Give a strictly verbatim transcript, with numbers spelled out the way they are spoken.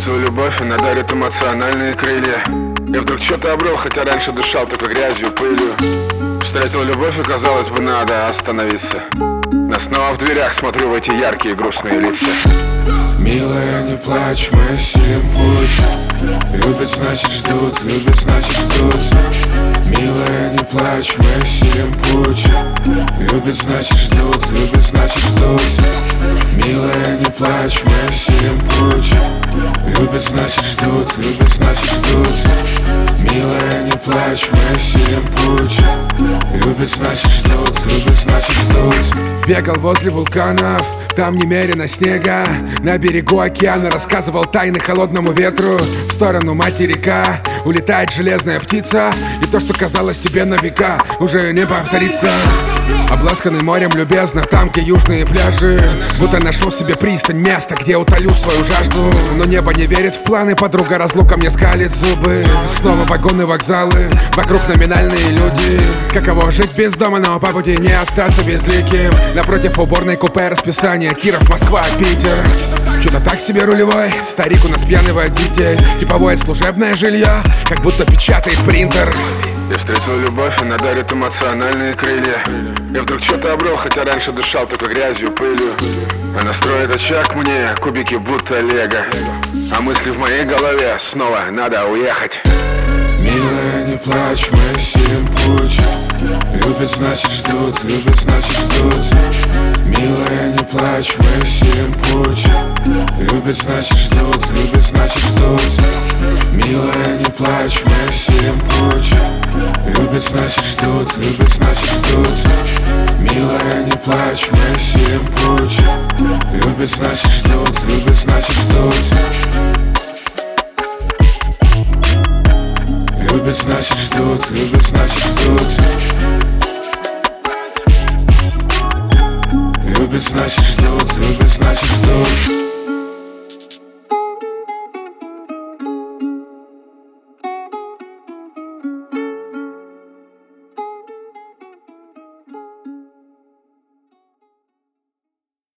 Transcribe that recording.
твою любовь, она дарит эмоциональные крылья. Я вдруг что-то обрел, хотя раньше дышал только грязью, пылью. Встретил любовь, и казалось бы, надо остановиться. Но снова в дверях смотрю в эти яркие грустные лица. Милая, не плачь, мы осилим путь. Любят, значит ждут, любят, значит ждут. Милая, не плачь, мы осилим путь. Любят, значит ждут, любят, значит ждут. Милая, не плачь, мы осилим путь. Любят, значит ждут, любят, значит ждут. Милая, не плачь, мы осилим путь. Любят, значит ждут, любят, значит ждут. Бегал возле вулканов, там немерено снега. На берегу океана рассказывал тайны холодному ветру. В сторону материка улетает железная птица. И то, что казалось тебе на века, уже не повторится. Обласканный морем любезно, там, где южные пляжи. Будто нашел себе пристань, место, где утолю свою жажду. Но небо не верит в планы, подруга разлука мне скалит зубы. Снова вагоны, вокзалы, вокруг номинальные люди. Каково жить без дома, но по пути не остаться безликим. Напротив уборной купе расписание: Киров, Москва, Питер. Что-то так себе рулевой, старик у нас пьяный водитель. Типовое служебное жилье, как будто печатает принтер. Я встретил любовь, она дарит эмоциональные крылья. Я вдруг что-то обрел, хотя раньше дышал только грязью, пылью. Она строит очаг мне, кубики будто лего. А мысли в моей голове: снова надо уехать. Милая, не плачь, мы осилим путь. Любят, значит ждут, любят, значит ждут. Милая, не плачь, мы осилим путь. Любят, значит ждут, любят, значит ждут. Милая, не плачь, мы осилим путь. Любят, значит ждут, любят, значит ждут. Милая, не плачь, мы осилим путь. Любят, значит ждут, любят, значит ждут. Любят, значит ждут, любят, значит ждут. Любят, значит ждут, любят, значит ждут.